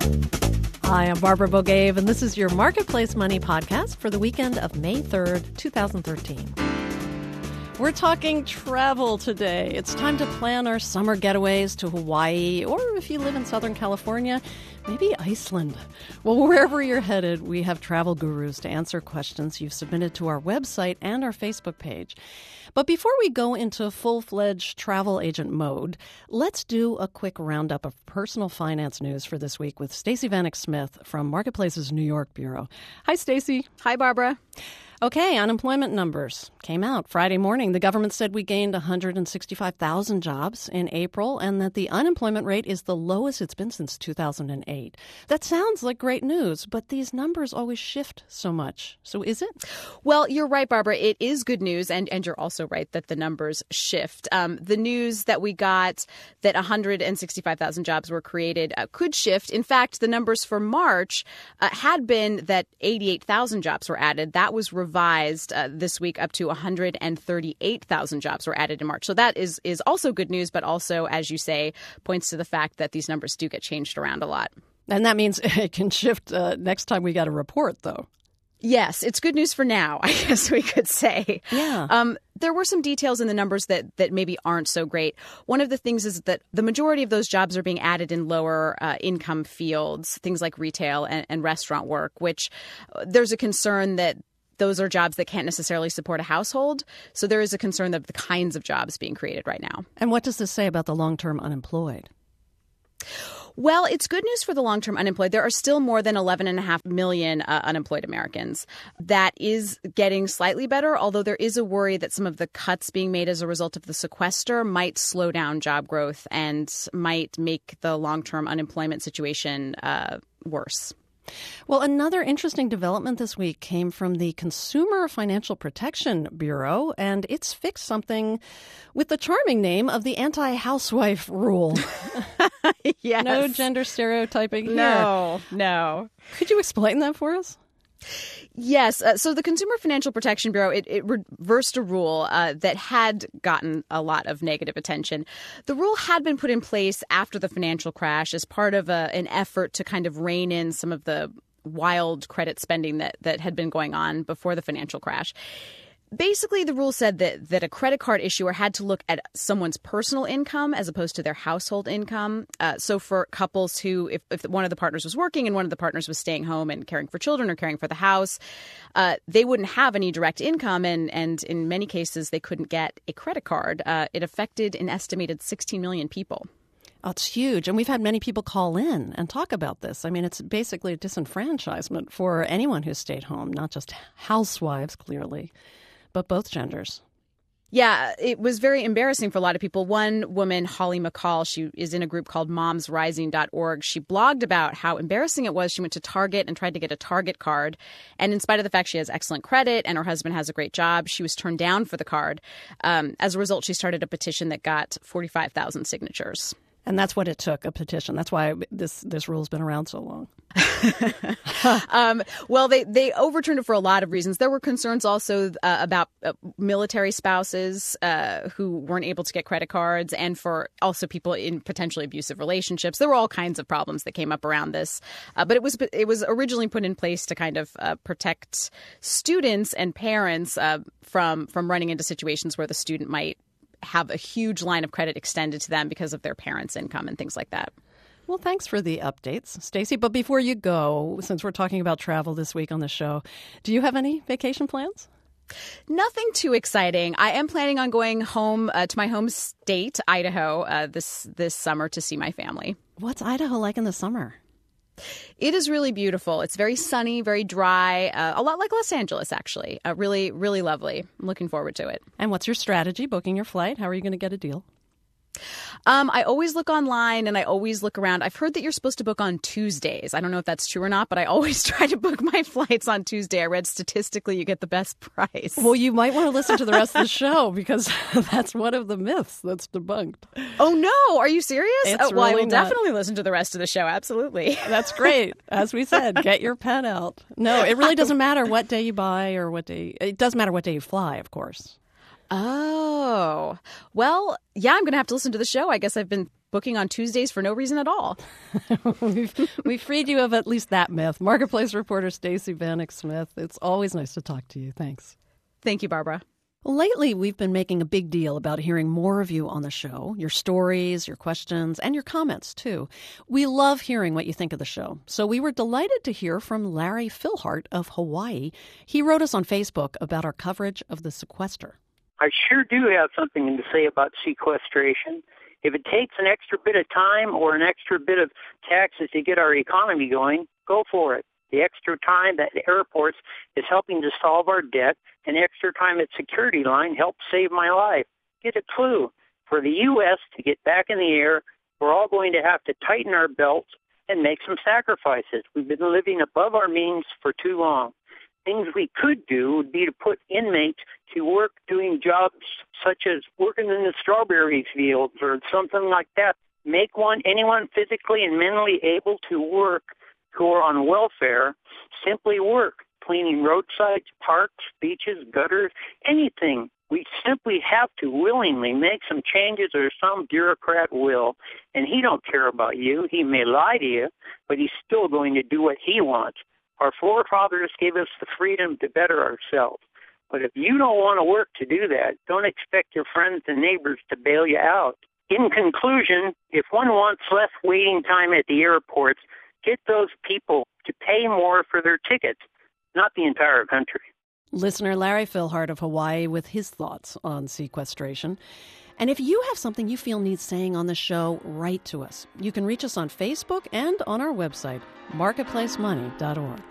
Hi, I'm Barbara Bogave, and this is your Marketplace Money podcast for the weekend of May 3rd, 2013. We're talking travel today. It's time to plan our summer getaways to Hawaii, or if you live in Southern California, maybe Iceland. Well, wherever you're headed, we have travel gurus to answer questions you've submitted to our website and our Facebook page. But before we go into full-fledged travel agent mode, let's do a quick roundup of personal finance news for this week with Stacey Vanek Smith from Marketplace's New York Bureau. Hi, Stacey. Hi, Barbara. Okay, unemployment numbers came out Friday morning. The government said we gained 165,000 jobs in April and that the unemployment rate is the lowest it's been since 2008. That sounds like great news, but these numbers always shift so much. So is it? Well, you're right, Barbara. It is good news, and you're also right that the numbers shift. The news that we got that 165,000 jobs were created could shift. In fact, the numbers for March had been that 88,000 jobs were added. That was revised this week up to 138,000 jobs were added in March. So that is also good news, but also, as you say, points to the fact that these numbers do get changed around a lot. And that means it can shift next time we got a report, though. Yes, it's good news for now, I guess we could say. Yeah. There were some details in the numbers that maybe aren't so great. One of the things is that the majority of those jobs are being added in lower income fields, things like retail and restaurant work, which there's a concern that those are jobs that can't necessarily support a household. So there is a concern of the kinds of jobs being created right now. And what does this say about the long-term unemployed? Well, it's good news for the long-term unemployed. There are still more than 11.5 million unemployed Americans. That is getting slightly better, although there is a worry that some of the cuts being made as a result of the sequester might slow down job growth and might make the long-term unemployment situation worse. Well, another interesting development this week came from the Consumer Financial Protection Bureau, and it's fixed something with the charming name of the anti-housewife rule. Yes. No gender stereotyping here. No. Could you explain that for us? Yes. So the Consumer Financial Protection Bureau, it reversed a rule that had gotten a lot of negative attention. The rule had been put in place after the financial crash as part of an effort to kind of rein in some of the wild credit spending that had been going on before the financial crash. Basically, the rule said that a credit card issuer had to look at someone's personal income as opposed to their household income. So for couples who, if one of the partners was working and one of the partners was staying home and caring for children or caring for the house, they wouldn't have any direct income. And in many cases, they couldn't get a credit card. It affected an estimated 16 million people. Oh, it's huge. And we've had many people call in and talk about this. I mean, it's basically a disenfranchisement for anyone who stayed home, not just housewives, clearly, but both genders. Yeah, it was very embarrassing for a lot of people. One woman, Holly McCall, she is in a group called momsrising.org. She blogged about how embarrassing it was. She went to Target and tried to get a Target card. And in spite of the fact she has excellent credit and her husband has a great job, she was turned down for the card. As a result, she started a petition that got 45,000 signatures. And that's what it took, a petition. That's why this rule's been around so long. Well, they overturned it for a lot of reasons. There were concerns also about military spouses who weren't able to get credit cards, and for also people in potentially abusive relationships. There were all kinds of problems that came up around this. But it was originally put in place to kind of protect students and parents from running into situations where the student might have a huge line of credit extended to them because of their parents' income and things like that. Well, thanks for the updates, Stacey. But before you go, since we're talking about travel this week on the show, do you have any vacation plans? Nothing too exciting. I am planning on going home to my home state, Idaho, this summer to see my family. What's Idaho like in the summer? It is really beautiful. It's very sunny, very dry, a lot like Los Angeles, actually. Really, really lovely. I'm looking forward to it. And what's your strategy booking your flight? How are you going to get a deal? I always look online and I always look around. I've heard that you're supposed to book on Tuesdays. I don't know if that's true or not, but I always try to book my flights on Tuesday. I read statistically you get the best price. Well, you might want to listen to the rest of the show because that's one of the myths that's debunked. Oh, no. Are you serious? It's well, I really will definitely listen to the rest of the show. Absolutely. That's great. As we said, get your pen out. No, it really doesn't matter what day you buy or what day. It does matter what day you fly, of course. Oh, well, yeah, I'm going to have to listen to the show. I guess I've been booking on Tuesdays for no reason at all. We've freed you of at least that myth. Marketplace reporter Stacey Vanek Smith, it's always nice to talk to you. Thanks. Thank you, Barbara. Well, lately, we've been making a big deal about hearing more of you on the show, your stories, your questions, and your comments, too. We love hearing what you think of the show. So we were delighted to hear from Larry Philhart of Hawaii. He wrote us on Facebook about our coverage of the sequester. I sure do have something to say about sequestration. If it takes an extra bit of time or an extra bit of taxes to get our economy going, go for it. The extra time at airports is helping to solve our debt, and extra time at security line helped save my life. Get a clue. For the U.S. to get back in the air, we're all going to have to tighten our belts and make some sacrifices. We've been living above our means for too long. Things we could do would be to put inmates to work doing jobs such as working in the strawberry fields or something like that. Make anyone physically and mentally able to work who are on welfare simply work, cleaning roadsides, parks, beaches, gutters, anything. We simply have to willingly make some changes, or some bureaucrat will. And he don't care about you. He may lie to you, but he's still going to do what he wants. Our forefathers gave us the freedom to better ourselves. But if you don't want to work to do that, don't expect your friends and neighbors to bail you out. In conclusion, if one wants less waiting time at the airports, get those people to pay more for their tickets, not the entire country. Listener Larry Philhart of Hawaii with his thoughts on sequestration. And if you have something you feel needs saying on the show, write to us. You can reach us on Facebook and on our website, marketplacemoney.org.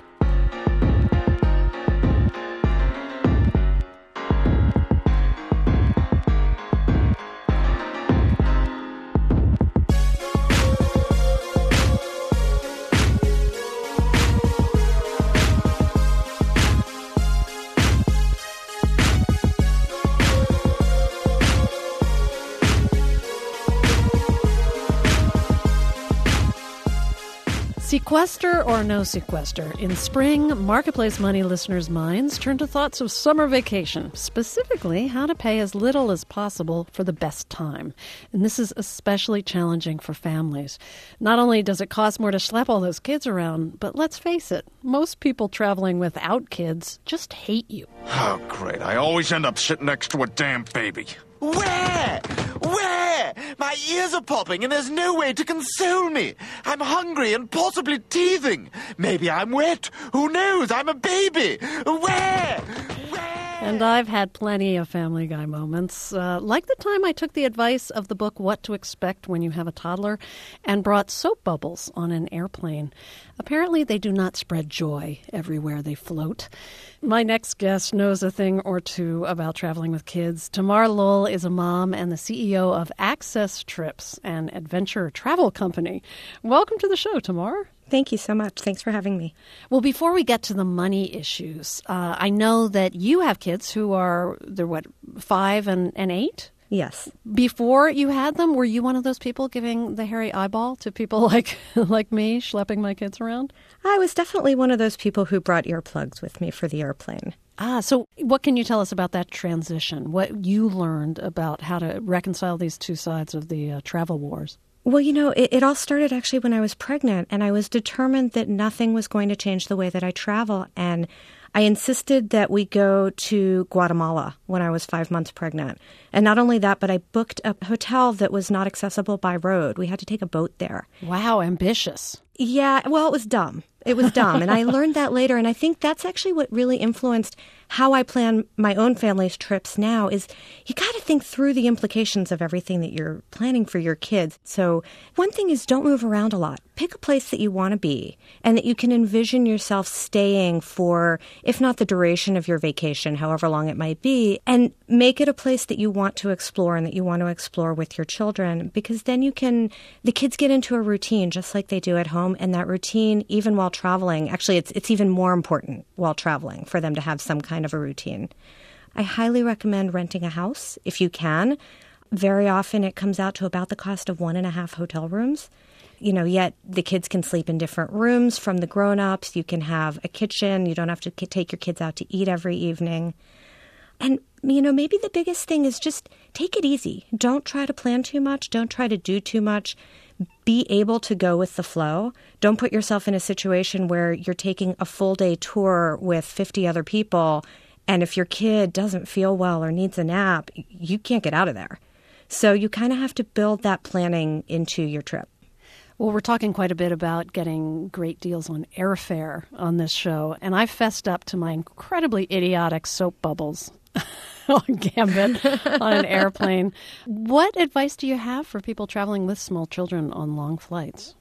Sequester or no sequester? In spring, Marketplace Money listeners' minds turn to thoughts of summer vacation, specifically how to pay as little as possible for the best time. And this is especially challenging for families. Not only does it cost more to schlep all those kids around, but let's face it, most people traveling without kids just hate you. Oh, great. I always end up sitting next to a damn baby. Where? My ears are popping and there's no way to console me. I'm hungry and possibly teething. Maybe I'm wet. Who knows? I'm a baby. Where? And I've had plenty of Family Guy moments, like the time I took the advice of the book What to Expect When You Have a Toddler and brought soap bubbles on an airplane. Apparently, they do not spread joy everywhere they float. My next guest knows a thing or two about traveling with kids. Tamar Lowell is a mom and the CEO of Access Trips, an adventure travel company. Welcome to the show, Tamar. Thank you so much. Thanks for having me. Well, before we get to the money issues, I know that you have kids who are, 5 and 8? Yes. Before you had them, were you one of those people giving the hairy eyeball to people like me, schlepping my kids around? I was definitely one of those people who brought earplugs with me for the airplane. So what can you tell us about that transition? What you learned about how to reconcile these two sides of the travel wars? Well, it all started actually when I was pregnant, and I was determined that nothing was going to change the way that I travel. And I insisted that we go to Guatemala when I was 5 months pregnant. And not only that, but I booked a hotel that was not accessible by road. We had to take a boat there. Wow, ambitious. Yeah, well, it was dumb. It was dumb. And I learned that later. And I think that's actually what really influenced how I plan my own family's trips now is you got to think through the implications of everything that you're planning for your kids. So one thing is don't move around a lot. Pick a place that you want to be and that you can envision yourself staying for, if not the duration of your vacation, however long it might be, and make it a place that you want to explore and that you want to explore with your children, because then the kids get into a routine just like they do at home. And that routine, even while traveling, actually it's even more important while traveling for them to have some kind of a routine. I highly recommend renting a house if you can. Very often it comes out to about the cost of 1.5 hotel rooms. Yet the kids can sleep in different rooms from the grown-ups. You can have a kitchen. You don't have to take your kids out to eat every evening. And, maybe the biggest thing is just take it easy. Don't try to plan too much. Don't try to do too much. Be able to go with the flow. Don't put yourself in a situation where you're taking a full day tour with 50 other people, and if your kid doesn't feel well or needs a nap, you can't get out of there. So you kind of have to build that planning into your trip. Well, we're talking quite a bit about getting great deals on airfare on this show, and I fessed up to my incredibly idiotic soap bubbles on Gambit on an airplane. What advice do you have for people traveling with small children on long flights?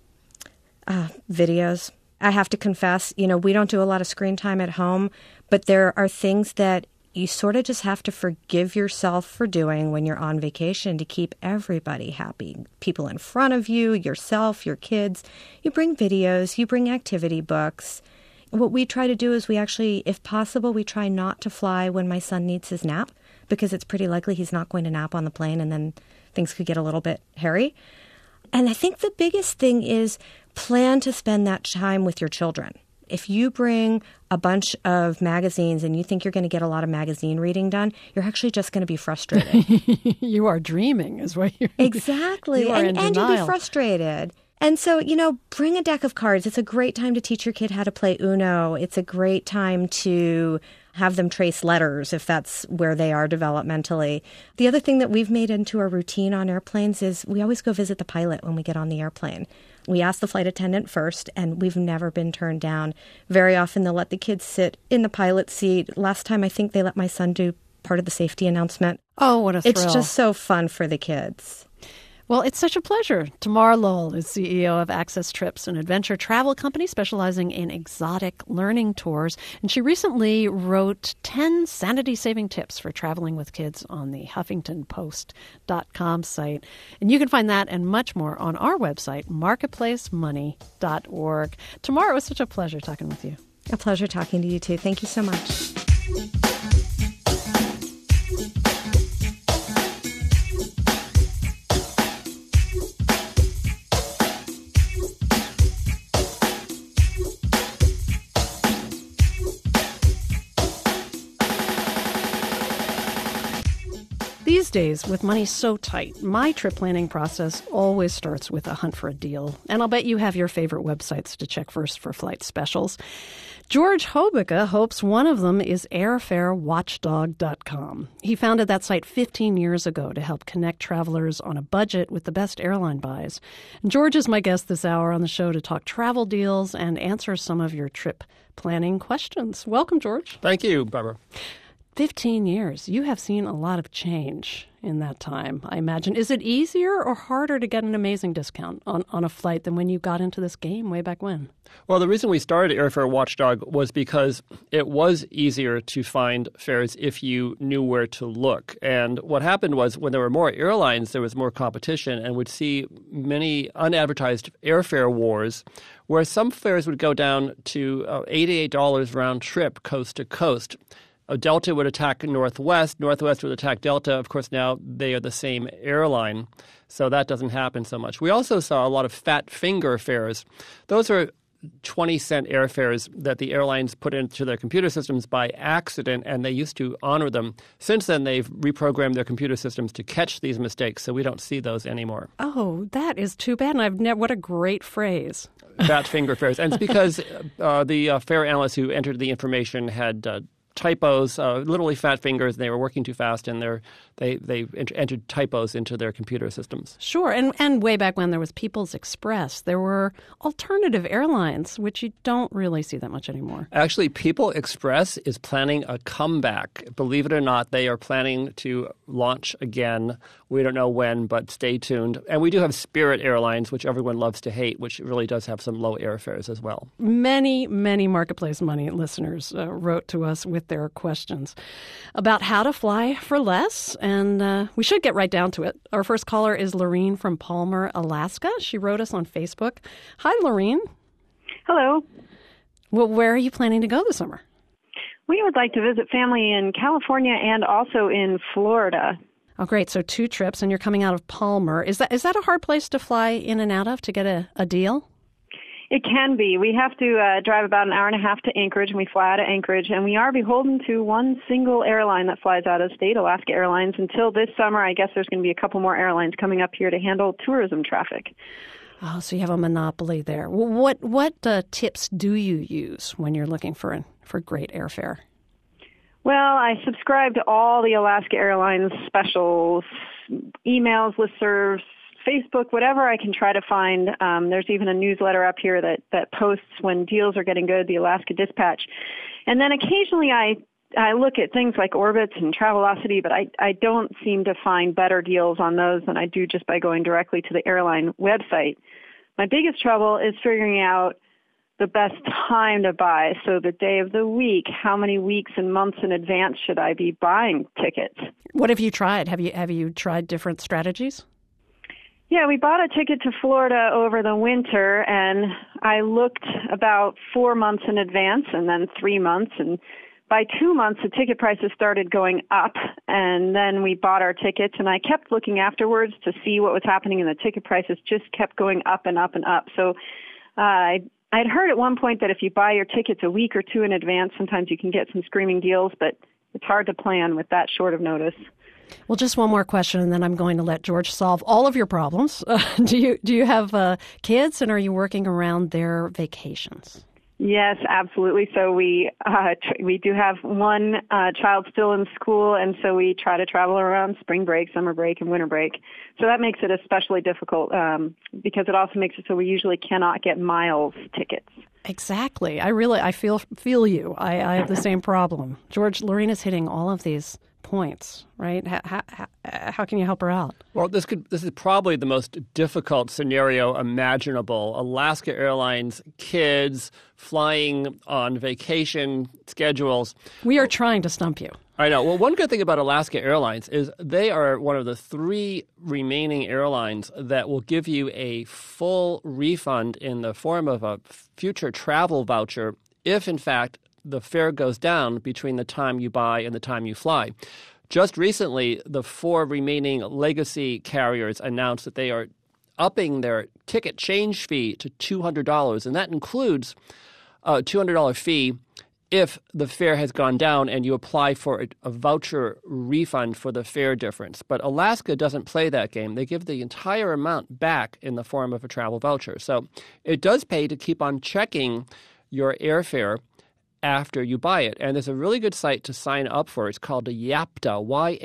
Videos. I have to confess, we don't do a lot of screen time at home, but there are things that you sort of just have to forgive yourself for doing when you're on vacation to keep everybody happy. People in front of you, yourself, your kids. You bring videos, you bring activity books. What we try to do is we actually, if possible, we try not to fly when my son needs his nap, because it's pretty likely he's not going to nap on the plane, and then things could get a little bit hairy. And I think the biggest thing is plan to spend that time with your children. If you bring a bunch of magazines and you think you're going to get a lot of magazine reading done, you're actually just going to be frustrated. You are dreaming is what you're... Exactly. You are in and denial. you'll be frustrated. And so, bring a deck of cards. It's a great time to teach your kid how to play Uno. It's a great time to have them trace letters if that's where they are developmentally. The other thing that we've made into a routine on airplanes is we always go visit the pilot when we get on the airplane. We ask the flight attendant first, and we've never been turned down. Very often they'll let the kids sit in the pilot seat. Last time I think they let my son do part of the safety announcement. Oh, what a thrill. It's just so fun for the kids. Well, it's such a pleasure. Tamar Lowell is CEO of Access Trips, an adventure travel company specializing in exotic learning tours. And she recently wrote 10 sanity-saving tips for traveling with kids on the HuffingtonPost.com site. And you can find that and much more on our website, marketplacemoney.org. Tamar, it was such a pleasure talking with you. A pleasure talking to you, too. Thank you so much. These days, with money so tight, my trip planning process always starts with a hunt for a deal. And I'll bet you have your favorite websites to check first for flight specials. George Hobica hopes one of them is airfarewatchdog.com. He founded that site 15 years ago to help connect travelers on a budget with the best airline buys. And George is my guest this hour on the show to talk travel deals and answer some of your trip planning questions. Welcome, George. Thank you, Barbara. 15 years. You have seen a lot of change in that time, I imagine. Is it easier or harder to get an amazing discount on a flight than when you got into this game way back when? Well, the reason we started Airfare Watchdog was because it was easier to find fares if you knew where to look. And what happened was when there were more airlines, there was more competition, and we'd see many unadvertised airfare wars where some fares would go down to $88 round trip coast to coast. Delta would attack Northwest. Northwest would attack Delta. Of course, now they are the same airline, so that doesn't happen so much. We also saw a lot of fat finger fares. Those are 20-cent airfares that the airlines put into their computer systems by accident, and they used to honor them. Since then, they've reprogrammed their computer systems to catch these mistakes, so we don't see those anymore. Oh, that is too bad. And what a great phrase. Fat finger fares. And it's because the fare analysts who entered the information had typos, literally fat fingers. They were working too fast, and they entered typos into their computer systems. Sure. And way back when there was People's Express, there were alternative airlines, which you don't really see that much anymore. Actually, People Express is planning a comeback. Believe it or not, they are planning to launch again. We don't know when, but stay tuned. And we do have Spirit Airlines, which everyone loves to hate, which really does have some low airfares as well. Many, many Marketplace Money listeners wrote to us with their questions about how to fly for less. And we should get right down to it. Our first caller is Lorene from Palmer, Alaska. She wrote us on Facebook. Hi, Lorene. Hello. Well, where are you planning to go this summer? We would like to visit family in California and also in Florida. Oh, great. So 2 trips, and you're coming out of Palmer. Is that a hard place to fly in and out of to get a deal? It can be. We have to drive about an hour and a half to Anchorage, and we fly out of Anchorage, and we are beholden to one single airline that flies out of state, Alaska Airlines. Until this summer, I guess there's going to be a couple more airlines coming up here to handle tourism traffic. Oh, so you have a monopoly there. What tips do you use when you're looking for great airfare? Well, I subscribe to all the Alaska Airlines specials, emails, listservs, Facebook, whatever I can try to find. There's even a newsletter up here that posts when deals are getting good, the Alaska Dispatch. And then occasionally I look at things like Orbitz and Travelocity, but I don't seem to find better deals on those than I do just by going directly to the airline website. My biggest trouble is figuring out the best time to buy. So the day of the week, how many weeks and months in advance should I be buying tickets? What have you tried? Have you tried different strategies? Yeah, we bought a ticket to Florida over the winter, and I looked about 4 months in advance and then 3 months. And by 2 months, the ticket prices started going up, and then we bought our tickets, and I kept looking afterwards to see what was happening, and the ticket prices just kept going up and up and up. So I'd heard at one point that if you buy your tickets a week or two in advance, sometimes you can get some screaming deals, but it's hard to plan with that short of notice. Well, just one more question, and then I'm going to let George solve all of your problems. Do you have kids, and are you working around their vacations? Yes, absolutely. So we do have one child still in school, and so we try to travel around spring break, summer break, and winter break. So that makes it especially difficult because it also makes it so we usually cannot get miles tickets. Exactly. I feel you. I have the same problem. George, Lorena's hitting all of these points, right? How can you help her out? Well, this is probably the most difficult scenario imaginable. Alaska Airlines kids flying on vacation schedules. We are trying to stump you. I know. Well, one good thing about Alaska Airlines is they are one of the 3 remaining airlines that will give you a full refund in the form of a future travel voucher if, in fact, the fare goes down between the time you buy and the time you fly. Just recently, the 4 remaining legacy carriers announced that they are upping their ticket change fee to $200, and that includes a $200 fee if the fare has gone down and you apply for a voucher refund for the fare difference. But Alaska doesn't play that game. They give the entire amount back in the form of a travel voucher. So it does pay to keep on checking your airfare after you buy it. And there's a really good site to sign up for. It's called YAPTA,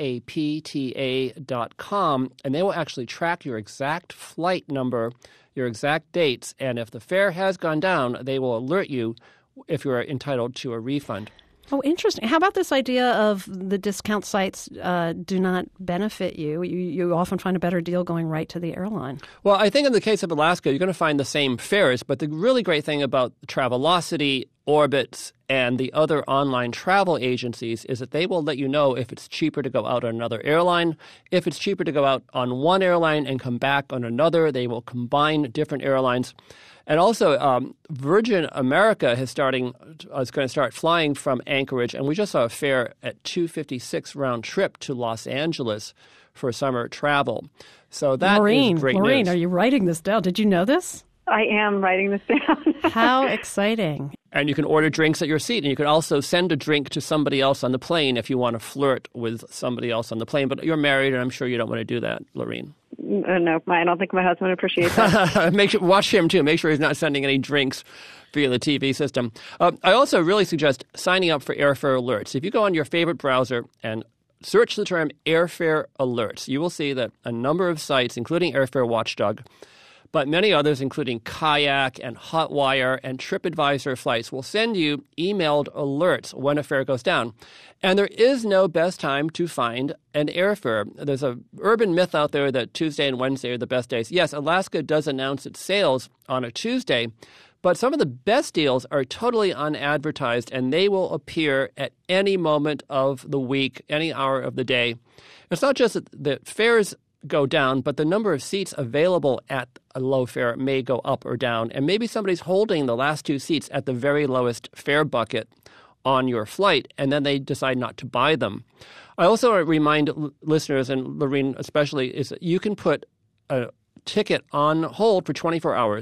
YAPTA.com, and they will actually track your exact flight number, your exact dates, and if the fare has gone down, they will alert you if you're entitled to a refund. Oh, interesting. How about this idea of the discount sites do not benefit you? You often find a better deal going right to the airline. Well, I think in the case of Alaska, you're going to find the same fares, but the really great thing about Travelocity, Orbitz, and the other online travel agencies is that they will let you know if it's cheaper to go out on another airline. If it's cheaper to go out on one airline and come back on another, they will combine different airlines. And also, Virgin America is going to start flying from Anchorage, and we just saw a fare at $256 round trip to Los Angeles for summer travel. So that is great news. Maureen, are you writing this down? Did you know this? I am writing this down. How exciting. And you can order drinks at your seat, and you can also send a drink to somebody else on the plane if you want to flirt with somebody else on the plane. But you're married, and I'm sure you don't want to do that, Lorene. No, I don't think my husband would appreciate that. Watch him, too. Make sure he's not sending any drinks via the TV system. I also really suggest signing up for airfare alerts. If you go on your favorite browser and search the term airfare alerts, you will see that a number of sites, including Airfare Watchdog, but many others, including Kayak and Hotwire and TripAdvisor flights, will send you emailed alerts when a fare goes down. And there is no best time to find an airfare. There's an urban myth out there that Tuesday and Wednesday are the best days. Yes, Alaska does announce its sales on a Tuesday, but some of the best deals are totally unadvertised, and they will appear at any moment of the week, any hour of the day. It's not just that the fares go down, but the number of seats available at a low fare may go up or down. And maybe somebody's holding the last 2 seats at the very lowest fare bucket on your flight, and then they decide not to buy them. I also remind listeners, and Lorene especially, is that you can put a ticket on hold for 24 hours.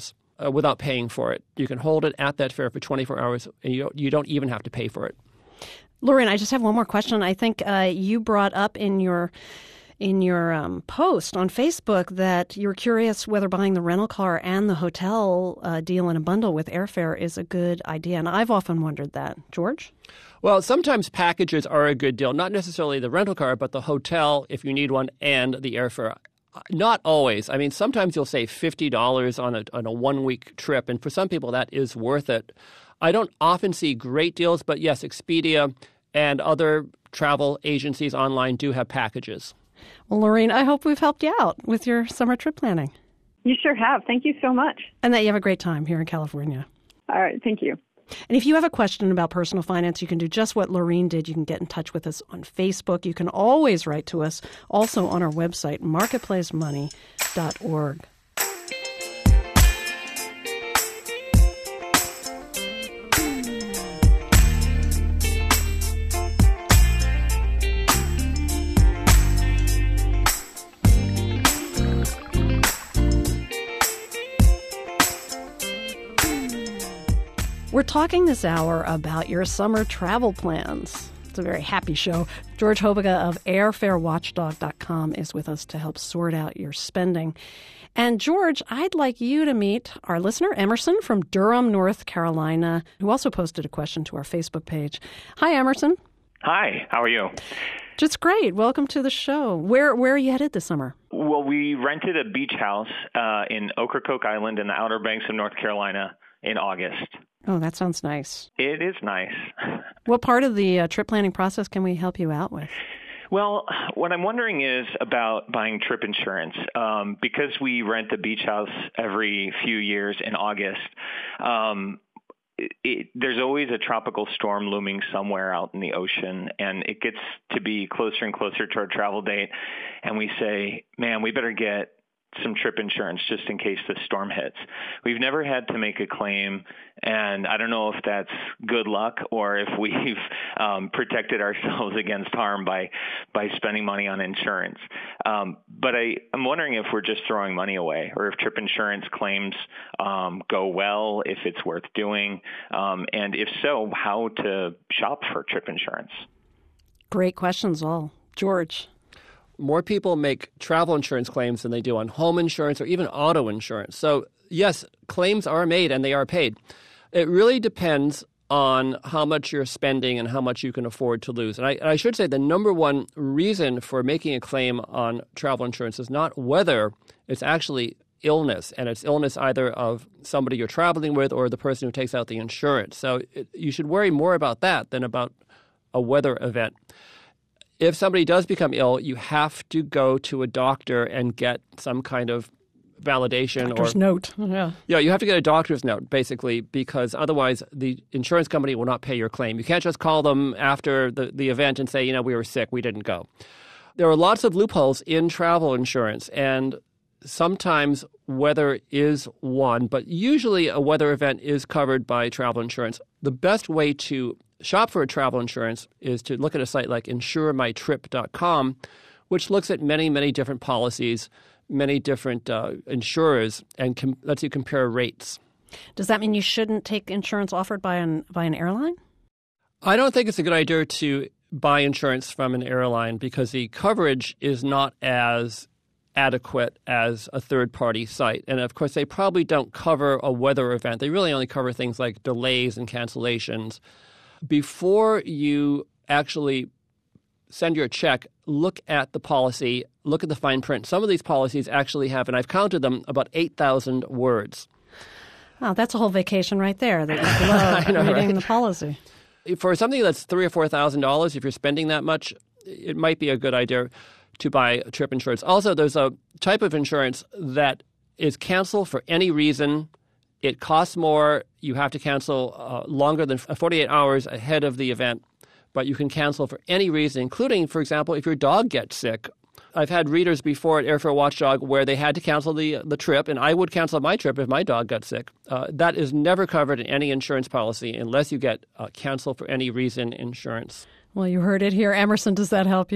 without paying for it. You can hold it at that fare for 24 hours, and you don't even have to pay for it. Lorraine, I just have one more question. I think you brought up in your post on Facebook that you were curious whether buying the rental car and the hotel deal in a bundle with airfare is a good idea. And I've often wondered that. George? Well, sometimes packages are a good deal, not necessarily the rental car, but the hotel, if you need one, and the airfare. Not always. I mean, sometimes you'll save $50 on a one-week trip, and for some people that is worth it. I don't often see great deals, but yes, Expedia and other travel agencies online do have packages. Well, Lorraine, I hope we've helped you out with your summer trip planning. You sure have. Thank you so much. And that you have a great time here in California. All right. Thank you. And if you have a question about personal finance, you can do just what Lorraine did. You can get in touch with us on Facebook. You can always write to us also on our website, marketplacemoney.org. We're talking this hour about your summer travel plans. It's a very happy show. George Hobiga of airfarewatchdog.com is with us to help sort out your spending. And George, I'd like you to meet our listener, Emerson from Durham, North Carolina, who also posted a question to our Facebook page. Hi, Emerson. Hi, how are you? Just great. Welcome to the show. Where are you headed this summer? Well, we rented a beach house in Ocracoke Island in the Outer Banks of North Carolina in August. Oh, that sounds nice. It is nice. What part of the trip planning process can we help you out with? Well, what I'm wondering is about buying trip insurance. Because we rent the beach house every few years in August, there's always a tropical storm looming somewhere out in the ocean, and it gets to be closer and closer to our travel date, and we say, man, we better get some trip insurance just in case the storm hits. We've never had to make a claim, and I don't know if that's good luck or if we've protected ourselves against harm by spending money on insurance. But I'm wondering if we're just throwing money away, or if trip insurance claims go well, if it's worth doing, and if so, how to shop for trip insurance. Great questions all. George? More people make travel insurance claims than they do on home insurance or even auto insurance. So, yes, claims are made and they are paid. It really depends on how much you're spending and how much you can afford to lose. And I should say the number one reason for making a claim on travel insurance is not whether it's actually illness, and it's illness either of somebody you're traveling with or the person who takes out the insurance. So you should worry more about that than about a weather event. If somebody does become ill, you have to go to a doctor and get some kind of validation. Doctor's note. Yeah, you have to get a doctor's note, basically, because otherwise the insurance company will not pay your claim. You can't just call them after the event and say, we were sick, we didn't go. There are lots of loopholes in travel insurance, and sometimes weather is one, but usually a weather event is covered by travel insurance. The best way to shop for a travel insurance is to look at a site like insuremytrip.com, which looks at many, many different policies, many different insurers, and lets you compare rates. Does that mean you shouldn't take insurance offered by an airline? I don't think it's a good idea to buy insurance from an airline because the coverage is not as adequate as a third-party site. And, of course, they probably don't cover a weather event. They really only cover things like delays and cancellations. Before you actually send your check, look at the policy, look at the fine print. Some of these policies actually have, and I've counted them, about 8,000 words. Oh, that's a whole vacation right there that you love reading the policy. For something that's $3,000 or $4,000, if you're spending that much, it might be a good idea to buy trip insurance. Also, there's a type of insurance that is canceled for any reason. It costs more. You have to cancel longer than 48 hours ahead of the event, but you can cancel for any reason, including, for example, if your dog gets sick. I've had readers before at Airfare Watchdog where they had to cancel the trip, and I would cancel my trip if my dog got sick. That is never covered in any insurance policy unless you get cancel for any reason insurance. Well, you heard it here. Emerson, does that help you?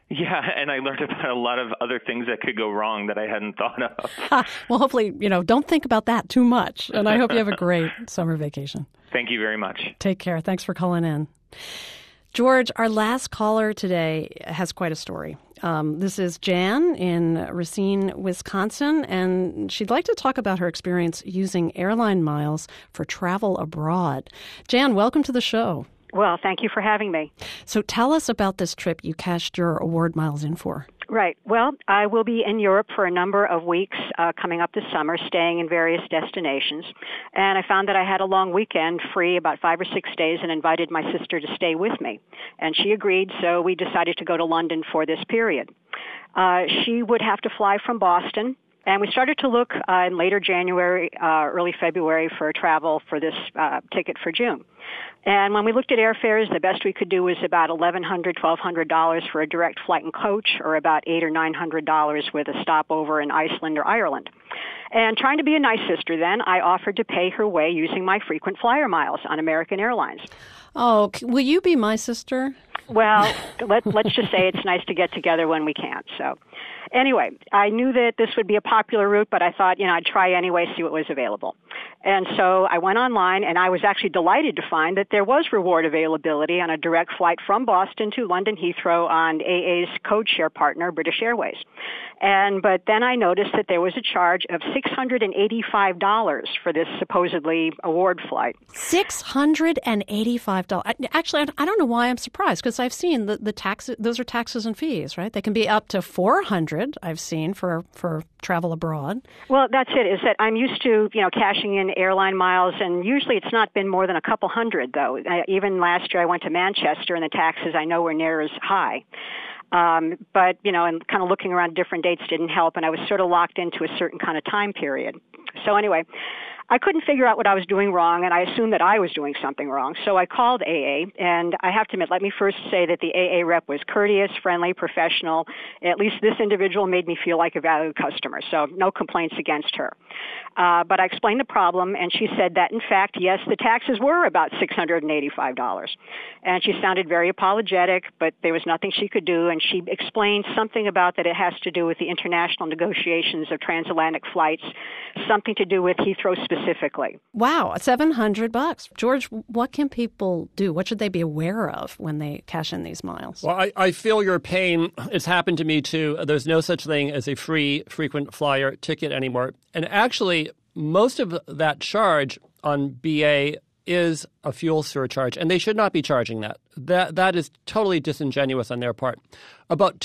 Yeah, and I learned about a lot of other things that could go wrong that I hadn't thought of. Well, hopefully, don't think about that too much. And I hope you have a great summer vacation. Thank you very much. Take care. Thanks for calling in. George, our last caller today has quite a story. This is Jan in Racine, Wisconsin, and she'd like to talk about her experience using airline miles for travel abroad. Jan, welcome to the show. Well, thank you for having me. So tell us about this trip you cashed your award miles in for. Right. Well, I will be in Europe for a number of weeks coming up this summer, staying in various destinations. And I found that I had a long weekend free, about 5 or 6 days, and invited my sister to stay with me. And she agreed, so we decided to go to London for this period. She would have to fly from Boston. And we started to look in later January, early February for travel for this ticket for June. And when we looked at airfares, the best we could do was about $1,100, $1,200 for a direct flight and coach, or about $800 or $900 with a stopover in Iceland or Ireland. And trying to be a nice sister then, I offered to pay her way using my frequent flyer miles on American Airlines. Oh, will you be my sister? Well, let's just say it's nice to get together when we can. So anyway, I knew that this would be a popular route, but I thought, I'd try anyway, see what was available. And so I went online, and I was actually delighted to find that there was reward availability on a direct flight from Boston to London Heathrow on AA's codeshare partner, British Airways. But then I noticed that there was a charge of $685 for this supposedly award flight. $685. Actually, I don't know why I'm surprised, because I've seen the taxes. Those are taxes and fees, right? They can be up to $400. I've seen for travel abroad. Well, that's it. Is that I'm used to cashing in airline miles, and usually it's not been more than a couple hundred. Though even last year I went to Manchester, and the taxes I know were near as high. But and kind of looking around different dates didn't help, and I was sort of locked into a certain kind of time period. So anyway, I couldn't figure out what I was doing wrong, and I assumed that I was doing something wrong. So I called AA, and I have to admit, let me first say that the AA rep was courteous, friendly, professional. At least this individual made me feel like a valued customer, so no complaints against her. But I explained the problem, and she said that, in fact, yes, the taxes were about $685. And she sounded very apologetic, but there was nothing she could do, and she explained something about that it has to do with the international negotiations of transatlantic flights, something to do with Heathrow specifically. Wow, $700. George, what can people do? What should they be aware of when they cash in these miles? Well, I feel your pain. It's happened to me too. There's no such thing as a free frequent flyer ticket anymore. And actually, most of that charge on BA is a fuel surcharge, and they should not be charging that. That is totally disingenuous on their part. About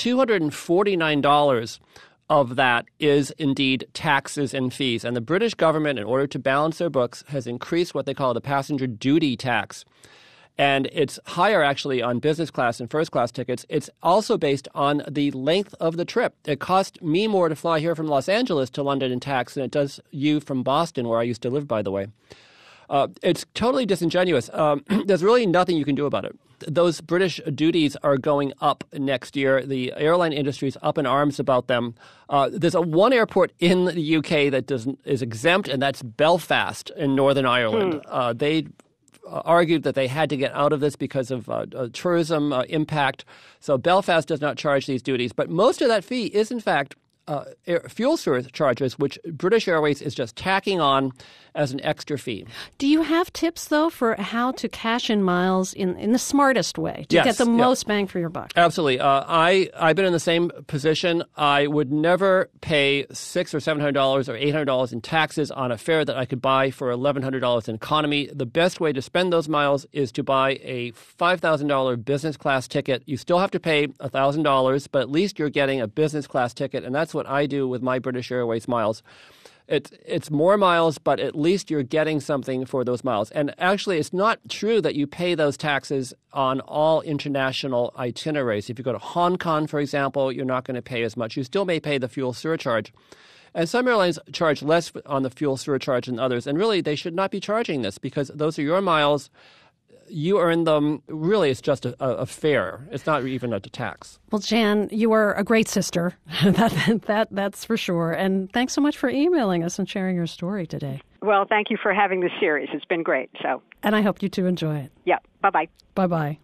$249 of that is indeed taxes and fees. And the British government, in order to balance their books, has increased what they call the passenger duty tax. And it's higher, actually, on business class and first class tickets. It's also based on the length of the trip. It cost me more to fly here from Los Angeles to London in tax than it does you from Boston, where I used to live, by the way. It's totally disingenuous. There's really nothing you can do about it. Those British duties are going up next year. The airline industry is up in arms about them. There's one airport in the UK that is exempt, and that's Belfast in Northern Ireland. They argued that they had to get out of this because of tourism impact. So Belfast does not charge these duties. But most of that fee is, in fact, fuel surcharges, which British Airways is just tacking on as an extra fee. Do you have tips, though, for how to cash in miles in the smartest way to get the most bang for your buck? Absolutely. I've been in the same position. I would never pay $600 or $700 or $800 in taxes on a fare that I could buy for $1,100 in economy. The best way to spend those miles is to buy a $5,000 business class ticket. You still have to pay $1,000, but at least you're getting a business class ticket, and that's what I do with my British Airways miles. It's more miles, but at least you're getting something for those miles. And actually, it's not true that you pay those taxes on all international itineraries. If you go to Hong Kong, for example, you're not going to pay as much. You still may pay the fuel surcharge. And some airlines charge less on the fuel surcharge than others. And really, they should not be charging this because those are your miles. You earn them. Really, it's just a fare. It's not even a tax. Well, Jan, you are a great sister. That's for sure. And thanks so much for emailing us and sharing your story today. Well, thank you for having this series. It's been great. And I hope you two enjoy it. Yeah. Bye-bye. Bye-bye.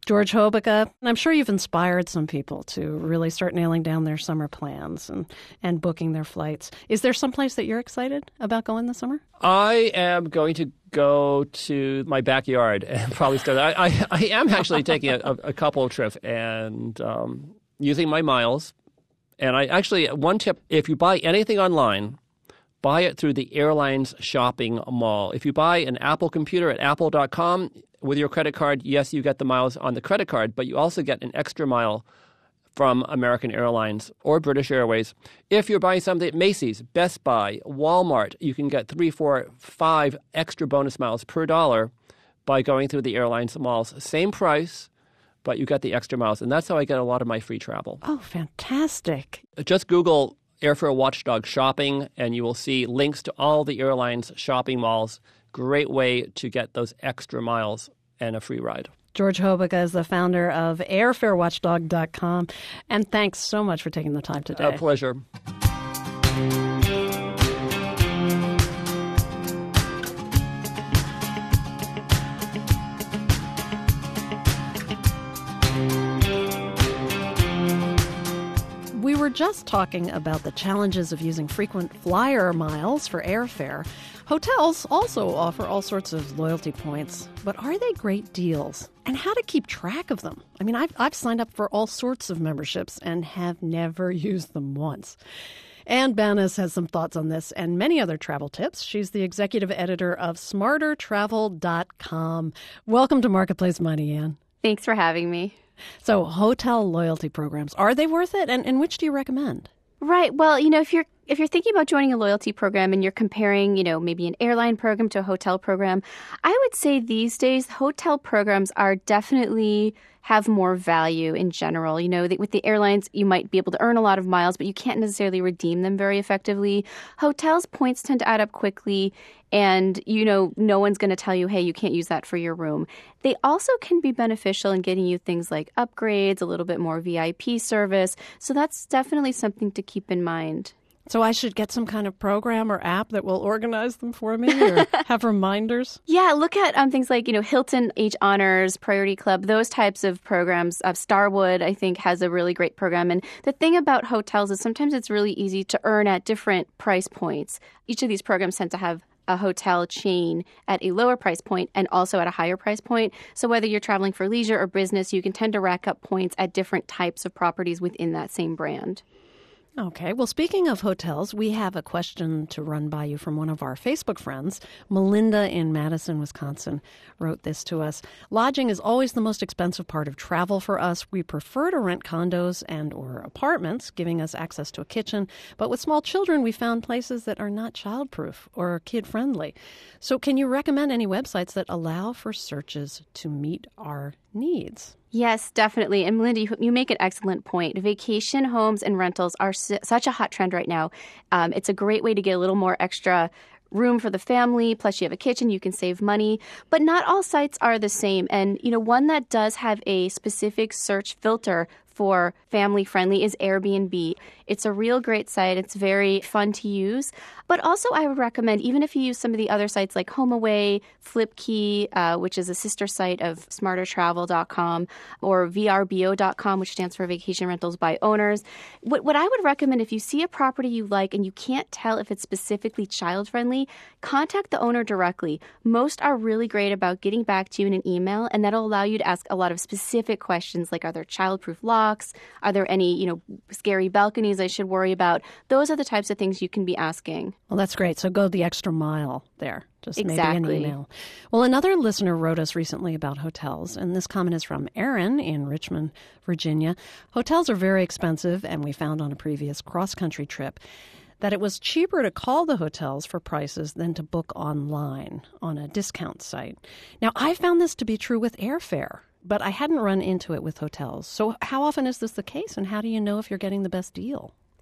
George Hobica. I'm sure you've inspired some people to really start nailing down their summer plans and booking their flights. Is there some place that you're excited about going this summer? I am going to go to my backyard and probably start. I am actually taking a couple of trips and using my miles. And one tip, if you buy anything online, buy it through the airline's shopping mall. If you buy an Apple computer at apple.com with your credit card, yes, you get the miles on the credit card, but you also get an extra mile from American Airlines or British Airways. If you're buying something at Macy's, Best Buy, Walmart, you can get 3, 4, 5 extra bonus miles per dollar by going through the airline's malls. Same price, but you get the extra miles. And that's how I get a lot of my free travel. Oh, fantastic. Just Google Airfare Watchdog shopping, and you will see links to all the airlines' shopping malls. Great way to get those extra miles and a free ride. George Hobica is the founder of airfarewatchdog.com. And thanks so much for taking the time today. A pleasure. We were just talking about the challenges of using frequent flyer miles for airfare. Hotels also offer all sorts of loyalty points, but are they great deals? And how to keep track of them? I mean, I've signed up for all sorts of memberships and have never used them once. Ann Bannis has some thoughts on this and many other travel tips. She's the executive editor of SmarterTravel.com. Welcome to Marketplace Money, Ann. Thanks for having me. So hotel loyalty programs, are they worth it? And which do you recommend? Right. Well, if you're thinking about joining a loyalty program and you're comparing, maybe an airline program to a hotel program, I would say these days hotel programs are definitely have more value in general. With the airlines, you might be able to earn a lot of miles, but you can't necessarily redeem them very effectively. Hotels, points tend to add up quickly, and, no one's going to tell you, hey, you can't use that for your room. They also can be beneficial in getting you things like upgrades, a little bit more VIP service. So that's definitely something to keep in mind. So I should get some kind of program or app that will organize them for me or have reminders? Yeah, look at things like, Hilton H Honors, Priority Club, those types of programs. Starwood, I think, has a really great program. And the thing about hotels is sometimes it's really easy to earn at different price points. Each of these programs tend to have a hotel chain at a lower price point and also at a higher price point. So whether you're traveling for leisure or business, you can tend to rack up points at different types of properties within that same brand. Okay. Well, speaking of hotels, we have a question to run by you from one of our Facebook friends. Melinda in Madison, Wisconsin, wrote this to us. Lodging is always the most expensive part of travel for us. We prefer to rent condos and or apartments, giving us access to a kitchen. But with small children, we found places that are not childproof or kid-friendly. So can you recommend any websites that allow for searches to meet our needs? Yes, definitely. And Melinda, you make an excellent point. Vacation homes and rentals are such a hot trend right now. It's a great way to get a little more extra room for the family, plus you have a kitchen, you can save money. But not all sites are the same. And, one that does have a specific search filter for family-friendly is Airbnb. It's a real great site. It's very fun to use. But also I would recommend, even if you use some of the other sites like HomeAway, Flipkey, which is a sister site of SmarterTravel.com, or VRBO.com, which stands for Vacation Rentals by Owners. What I would recommend, if you see a property you like and you can't tell if it's specifically child-friendly, contact the owner directly. Most are really great about getting back to you in an email, and that'll allow you to ask a lot of specific questions like, are there childproof locks? Are there any, scary balconies I should worry about? Those are the types of things you can be asking. Well, that's great. So go the extra mile there. Just exactly. Maybe an email. Well, another listener wrote us recently about hotels, and this comment is from Aaron in Richmond, Virginia. Hotels are very expensive, and we found on a previous cross-country trip that it was cheaper to call the hotels for prices than to book online on a discount site. Now, I found this to be true with airfare, but I hadn't run into it with hotels. So how often is this the case, and how do you know if you're getting the best deal?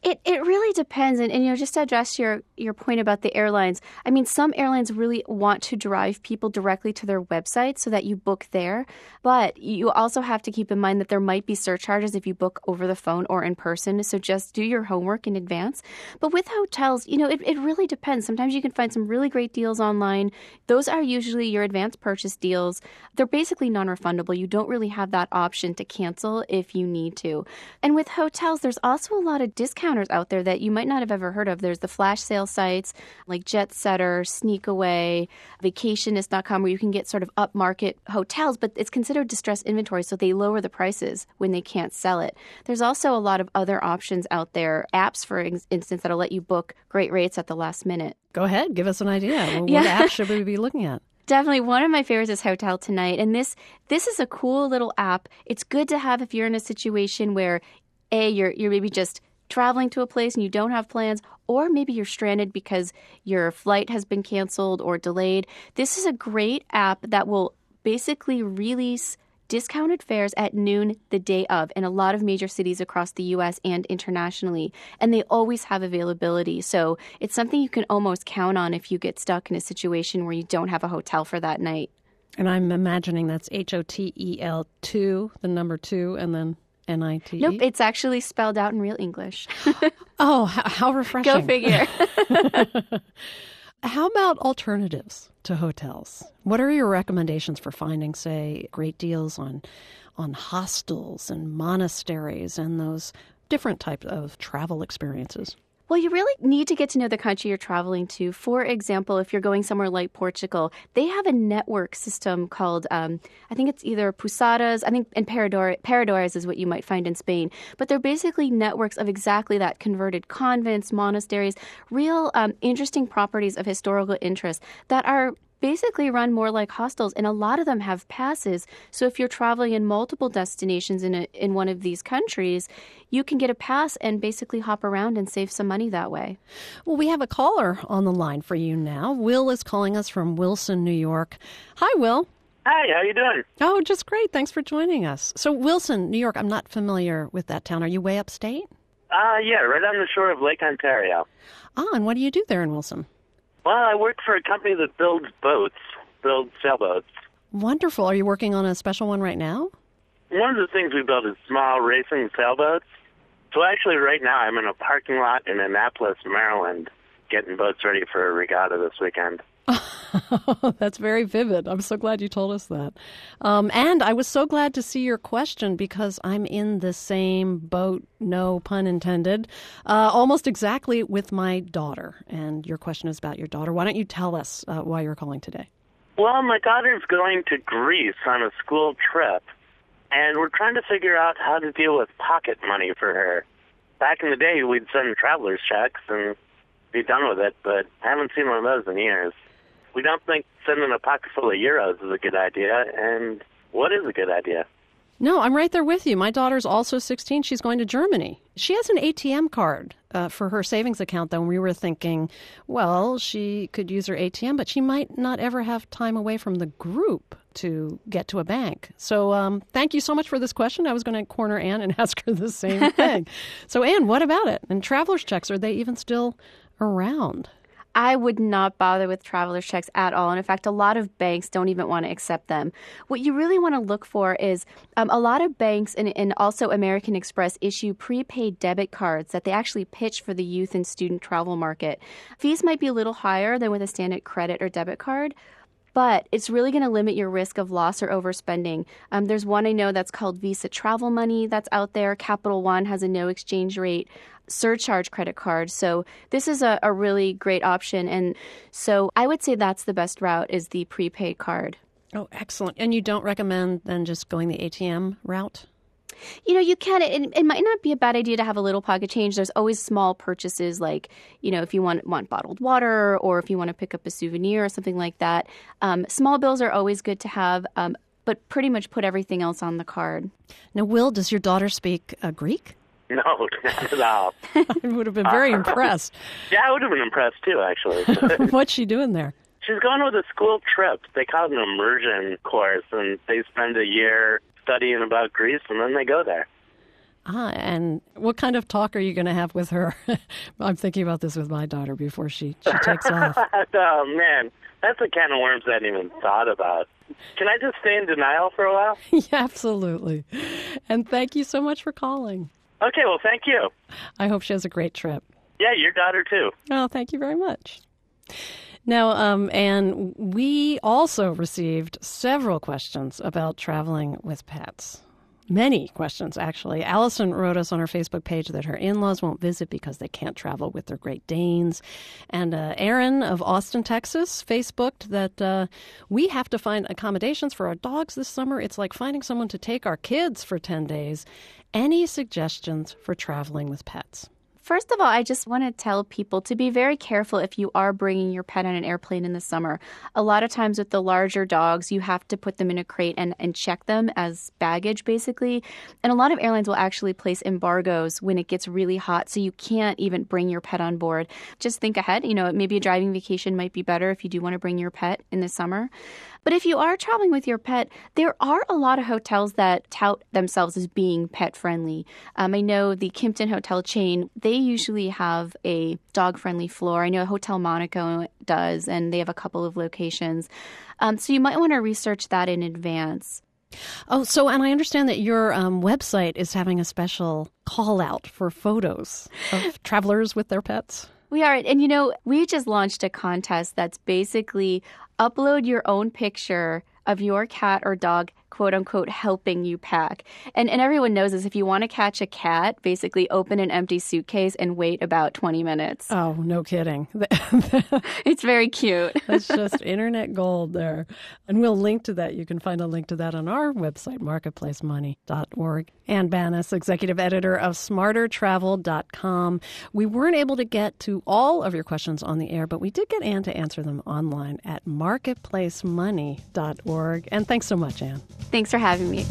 It really depends. And just to address your point about the airlines, I mean, some airlines really want to drive people directly to their website so that you book there. But you also have to keep in mind that there might be surcharges if you book over the phone or in person. So just do your homework in advance. But with hotels, it really depends. Sometimes you can find some really great deals online. Those are usually your advance purchase deals. They're basically non-refundable. You don't really have that option to cancel if you need to. And with hotels, there's also a lot of discounters out there that you might not have ever heard of. There's the flash sale sites like JetSetter, Sneakaway, Vacationist.com, where you can get sort of upmarket hotels, but it's considered distressed inventory, so they lower the prices when they can't sell it. There's also a lot of other options out there, apps, for instance, that'll let you book great rates at the last minute. Go ahead, give us an idea. What app should we be looking at? Definitely. One of my favorites is Hotel Tonight. And this is a cool little app. It's good to have if you're in a situation where, you're maybe just traveling to a place and you don't have plans, or maybe you're stranded because your flight has been canceled or delayed. This is a great app that will basically release discounted fares at noon the day of in a lot of major cities across the U.S. and internationally. And they always have availability. So it's something you can almost count on if you get stuck in a situation where you don't have a hotel for that night. And I'm imagining that's HOTEL 2, the number 2, and then NITE? Nope, it's actually spelled out in real English. Oh, how refreshing. Go figure. How about alternatives to hotels? What are your recommendations for finding, say, great deals on hostels and monasteries and those different types of travel experiences? Well, you really need to get to know the country you're traveling to. For example, if you're going somewhere like Portugal, they have a network system called, I think it's either Posadas, and Paradores is what you might find in Spain. But they're basically networks of exactly that, converted convents, monasteries, real interesting properties of historical interest that are basically run more like hostels, and a lot of them have passes. So if you're traveling in multiple destinations in one of these countries, you can get a pass and basically hop around and save some money that way. Well, we have a caller on the line for you now. Will is calling us from Wilson, New York. Hi, Will. Hi, how you doing? Oh, just great. Thanks for joining us. So Wilson, New York, I'm not familiar with that town. Are you way upstate? Yeah, right on the shore of Lake Ontario. And what do you do there in Wilson? Well, I work for a company that builds sailboats. Wonderful. Are you working on a special one right now? One of the things we build is small racing sailboats. So actually right now I'm in a parking lot in Annapolis, Maryland, getting boats ready for a regatta this weekend. That's very vivid. I'm so glad you told us that. And I was so glad to see your question because I'm in the same boat, no pun intended, almost exactly with my daughter. And your question is about your daughter. Why don't you tell us why you're calling today? Well, my daughter's going to Greece on a school trip, and we're trying to figure out how to deal with pocket money for her. Back in the day, we'd send traveler's checks and be done with it, but I haven't seen one of those in years. We don't think sending a pocket full of euros is a good idea, and what is a good idea? No, I'm right there with you. My daughter's also 16. She's going to Germany. She has an ATM card for her savings account, though, and we were thinking, well, she could use her ATM, but she might not ever have time away from the group to get to a bank. So thank you so much for this question. I was going to corner Anne and ask her the same thing. So, Anne, what about it? And traveler's checks, are they even still around? I would not bother with traveler's checks at all. And in fact, a lot of banks don't even want to accept them. What you really want to look for is a lot of banks and also American Express issue prepaid debit cards that they actually pitch for the youth and student travel market. Fees might be a little higher than with a standard credit or debit card, but it's really going to limit your risk of loss or overspending. There's one I know that's called Visa Travel Money that's out there. Capital One has a no exchange rate surcharge credit card. So this is a really great option. And so I would say that's the best route is the prepaid card. Oh, excellent. And you don't recommend then just going the ATM route? You can. It might not be a bad idea to have a little pocket change. There's always small purchases like, if you want bottled water or if you want to pick up a souvenir or something like that. Small bills are always good to have, but pretty much put everything else on the card. Now, Will, does your daughter speak Greek? No, not at all. I would have been very impressed. Yeah, I would have been impressed too, actually. What's she doing there? She's going with a school trip. They call it an immersion course, and they spend a year studying about Greece, and then they go there. And what kind of talk are you going to have with her? I'm thinking about this with my daughter before she takes off. Oh, man. That's a can of worms I hadn't even thought about. Can I just stay in denial for a while? Yeah, absolutely. And thank you so much for calling. Okay, well, thank you. I hope she has a great trip. Yeah, your daughter, too. Oh, thank you very much. Now, Anne, we also received several questions about traveling with pets. Many questions, actually. Allison wrote us on her Facebook page that her in-laws won't visit because they can't travel with their Great Danes. And Aaron of Austin, Texas, Facebooked that we have to find accommodations for our dogs this summer. It's like finding someone to take our kids for 10 days. Any suggestions for traveling with pets? First of all, I just want to tell people to be very careful if you are bringing your pet on an airplane in the summer. A lot of times with the larger dogs, you have to put them in a crate and check them as baggage, basically. And a lot of airlines will actually place embargoes when it gets really hot, so you can't even bring your pet on board. Just think ahead. Maybe a driving vacation might be better if you do want to bring your pet in the summer. But if you are traveling with your pet, there are a lot of hotels that tout themselves as being pet-friendly. I know the Kimpton Hotel chain, they usually have a dog-friendly floor. I know Hotel Monaco does, and they have a couple of locations. So you might want to research that in advance. Oh, and I understand that your website is having a special call-out for photos of travelers with their pets. We are. And, we just launched a contest that's basically upload your own picture of your cat or dog, quote unquote, helping you pack. And everyone knows this. If you want to catch a cat, basically open an empty suitcase and wait about 20 minutes. Oh, no kidding. It's very cute. That's just internet gold there. And we'll link to that. You can find a link to that on our website, marketplacemoney.org. Anne Banas, executive editor of smartertravel.com. We weren't able to get to all of your questions on the air, but we did get Anne to answer them online at marketplacemoney.org. And thanks so much, Anne. Thanks for having me.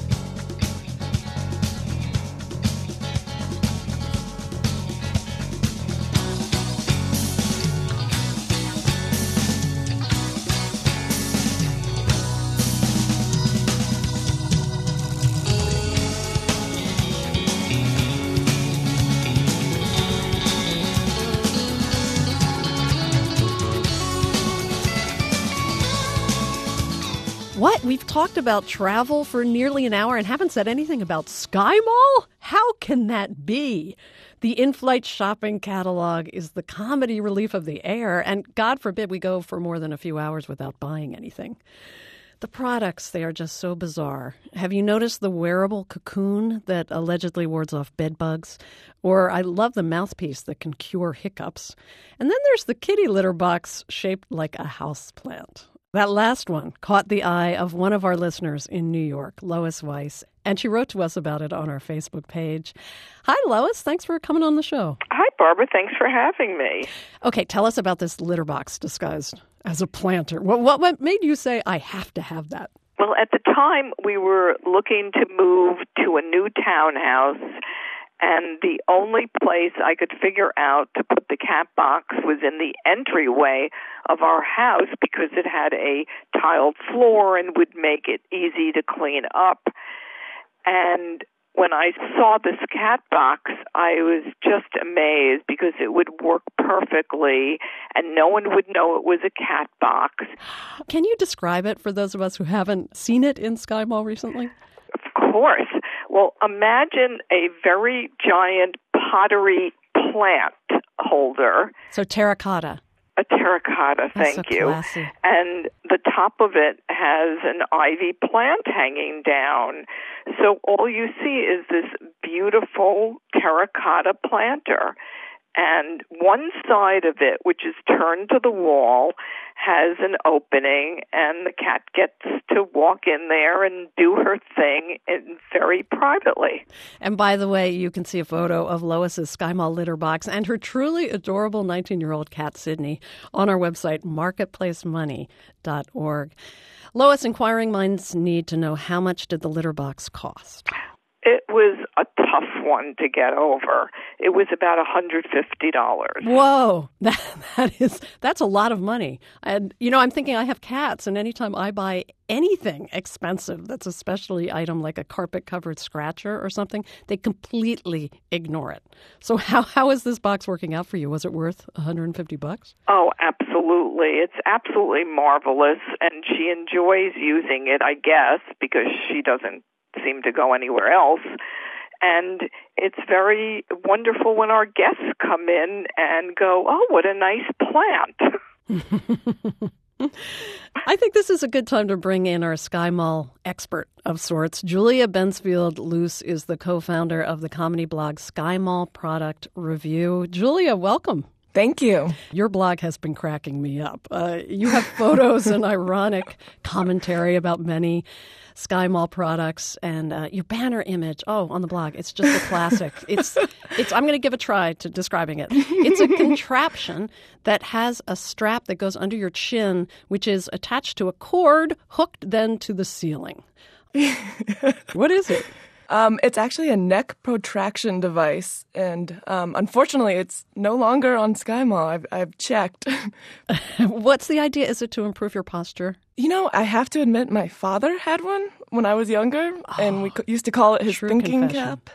What? We've talked about travel for nearly an hour and haven't said anything about Sky Mall? How can that be? The in-flight shopping catalog is the comedy relief of the air, and God forbid we go for more than a few hours without buying anything. The products, they are just so bizarre. Have you noticed the wearable cocoon that allegedly wards off bed bugs? Or I love the mouthpiece that can cure hiccups. And then there's the kitty litter box shaped like a houseplant. That last one caught the eye of one of our listeners in New York, Lois Weiss, and she wrote to us about it on our Facebook page. Hi, Lois. Thanks for coming on the show. Hi, Barbara. Thanks for having me. Okay, tell us about this litter box disguised as a planter. What made you say, I have to have that? Well, at the time, we were looking to move to a new townhouse, and the only place I could figure out to put the cat box was in the entryway of our house because it had a tiled floor and would make it easy to clean up. And when I saw this cat box, I was just amazed because it would work perfectly and no one would know it was a cat box. Can you describe it for those of us who haven't seen it in Sky Mall recently? Of course. Well, imagine a very giant pottery plant holder. So terracotta. A terracotta, That's thank so you. Classy. And the top of it has an ivy plant hanging down. So all you see is this beautiful terracotta planter. And one side of it, which is turned to the wall, has an opening, and the cat gets to walk in there and do her thing very privately. And by the way, you can see a photo of Lois's Sky Mall litter box and her truly adorable 19-year-old cat, Sydney, on our website, marketplacemoney.org. Lois, inquiring minds need to know, how much did the litter box cost? It was a tough one to get over. It was about $150. Whoa, that's a lot of money. And I'm thinking I have cats, and anytime I buy anything expensive that's a specialty item like a carpet-covered scratcher or something, they completely ignore it. So how is this box working out for you? Was it worth $150? Oh, absolutely. It's absolutely marvelous, and she enjoys using it, I guess, because she doesn't seem to go anywhere else. And it's very wonderful when our guests come in and go, oh, what a nice plant. I think this is a good time to bring in our Sky Mall expert of sorts. Julia Bensfield-Luce is the co-founder of the comedy blog Sky Mall Product Review. Julia, welcome. Thank you. Your blog has been cracking me up. You have photos and ironic commentary about many Sky Mall products, and your banner image, on the blog, it's just a classic. It's. I'm going to give a try to describing it. It's a contraption that has a strap that goes under your chin, which is attached to a cord hooked then to the ceiling. What is it? It's actually a neck protraction device, and unfortunately, it's no longer on Sky Mall. I've checked. What's the idea? Is it to improve your posture? I have to admit, my father had one when I was younger, and we used to call it his thinking cap.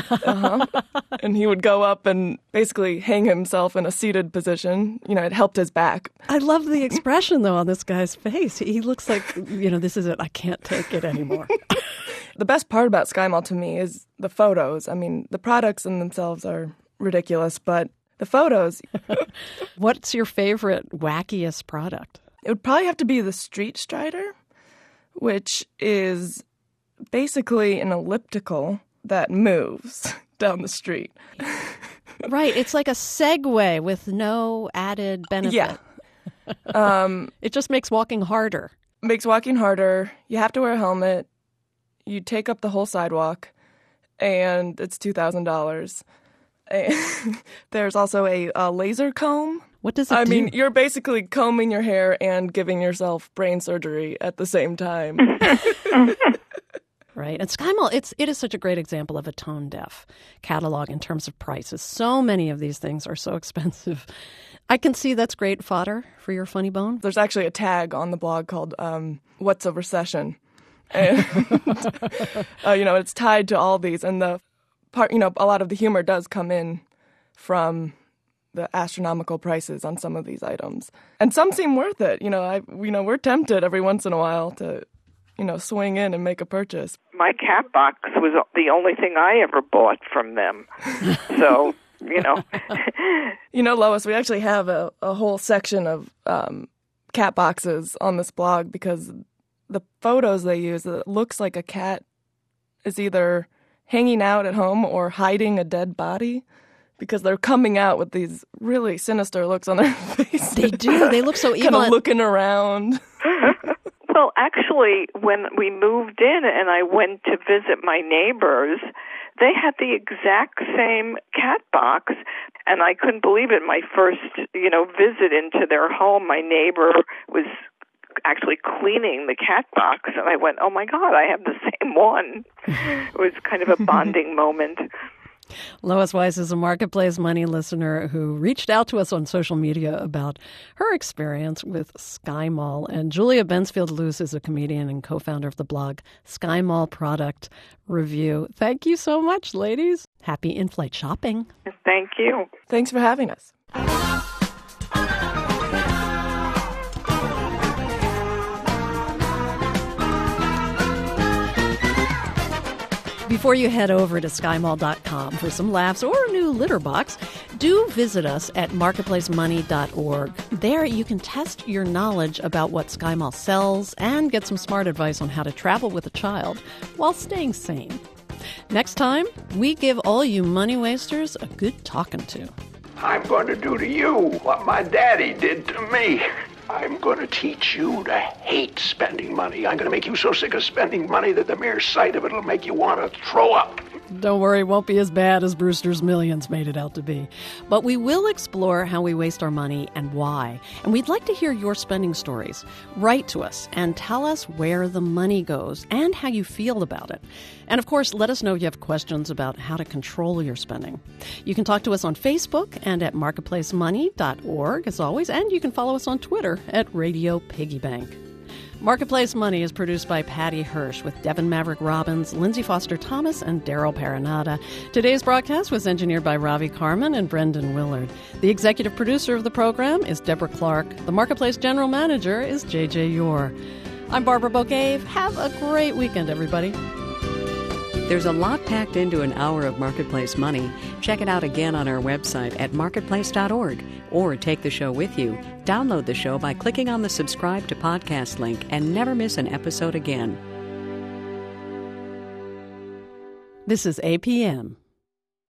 And he would go up and basically hang himself in a seated position. It helped his back. I love the expression, though, on this guy's face. He looks like, this is it. I can't take it anymore. The best part about Sky Mall to me is the photos. I mean, the products in themselves are ridiculous, but the photos. What's your favorite, wackiest product? It would probably have to be the Street Strider, which is basically an elliptical that moves down the street. Right. It's like a Segway with no added benefit. Yeah. It just makes walking harder. Makes walking harder. You have to wear a helmet. You take up the whole sidewalk, and it's $2,000. There's also a laser comb. What does it do? I mean, you're basically combing your hair and giving yourself brain surgery at the same time. Right. And Sky Mall, it is such a great example of a tone-deaf catalog in terms of prices. So many of these things are so expensive. I can see that's great fodder for your funny bone. There's actually a tag on the blog called What's a Recession? And, it's tied to all these. And the part, a lot of the humor does come in from the astronomical prices on some of these items. And some seem worth it. We're tempted every once in a while to, swing in and make a purchase. My cat box was the only thing I ever bought from them. So, Lois, we actually have a whole section of cat boxes on this blog because the photos they use, it looks like a cat is either hanging out at home or hiding a dead body because they're coming out with these really sinister looks on their faces. They do. They look so evil. Kind of looking around. Well, actually, when we moved in and I went to visit my neighbors, they had the exact same cat box, and I couldn't believe it. My first, visit into their home, my neighbor was actually cleaning the cat box, and I went, oh my God, I have the same one. It was kind of a bonding moment. Lois Weiss is a Marketplace Money listener who reached out to us on social media about her experience with Sky Mall. And Julia Bensfield-Luce is a comedian and co-founder of the blog Sky Mall Product Review. Thank you so much, ladies. Happy in-flight shopping. Thank you. Thanks for having us. Before you head over to skymall.com for some laughs or a new litter box, do visit us at marketplacemoney.org. There you can test your knowledge about what Sky Mall sells and get some smart advice on how to travel with a child while staying sane. Next time, we give all you money wasters a good talking to. I'm going to do to you what my daddy did to me. I'm going to teach you to hate spending money. I'm going to make you so sick of spending money that the mere sight of it will make you want to throw up. Don't worry, it won't be as bad as Brewster's Millions made it out to be. But we will explore how we waste our money and why. And we'd like to hear your spending stories. Write to us and tell us where the money goes and how you feel about it. And of course, let us know if you have questions about how to control your spending. You can talk to us on Facebook and at marketplacemoney.org, as always, and you can follow us on Twitter at Radio Piggy Bank. Marketplace Money is produced by Patty Hirsch with Devin Maverick Robbins, Lindsay Foster Thomas, and Daryl Paranada. Today's broadcast was engineered by Ravi Carmen and Brendan Willard. The executive producer of the program is Deborah Clark. The Marketplace General Manager is J.J. Yore. I'm Barbara Bogave. Have a great weekend, everybody. There's a lot packed into an hour of Marketplace Money. Check it out again on our website at marketplace.org or take the show with you. Download the show by clicking on the subscribe to podcast link and never miss an episode again. This is APM.